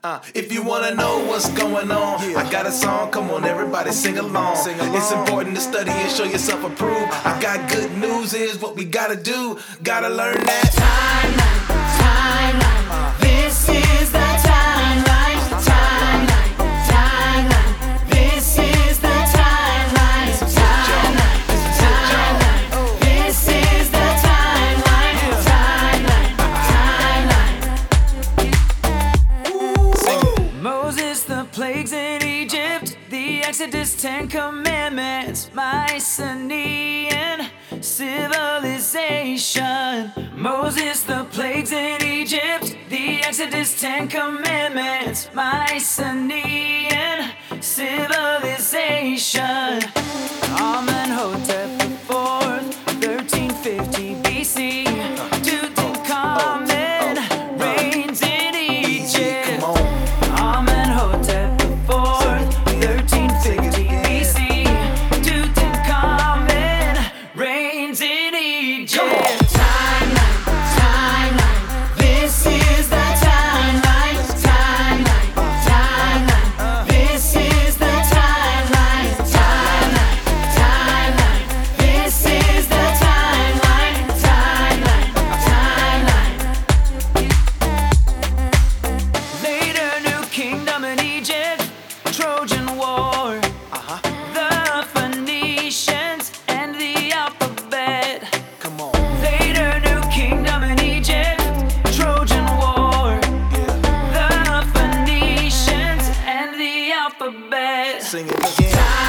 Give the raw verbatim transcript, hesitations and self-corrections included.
Uh, if you wanna know what's going on, yeah. I got a song, come on everybody sing along. sing along. It's important to study and show yourself approved. I got good news, is what we gotta do. Gotta learn that timeline, timeline. Uh, this is the timeline, timeline, timeline. This is the timeline, timeline, timeline. This is the timeline, timeline, timeline. Moses, the plagues in Egypt, the Exodus, Ten Commandments, Mycenaean civilization. Moses, the plagues in Egypt, the Exodus, Ten Commandments, Mycenaean civilization. Amenhotep the fourth, thirteen fifty B C. Tutankhamen reigns in Egypt. Amenhotep the fourth, thirteen fifty B C. Tutankhamen reigns in Egypt. Trojan War, uh-huh. The Phoenicians and the alphabet. Come on. Later New Kingdom in Egypt, Trojan War, yeah. The Phoenicians and the alphabet. Sing it again.